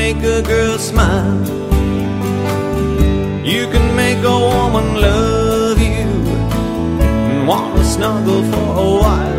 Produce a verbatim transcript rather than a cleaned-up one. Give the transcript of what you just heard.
make a girl smile. You can make a woman love you and want to snuggle for a while.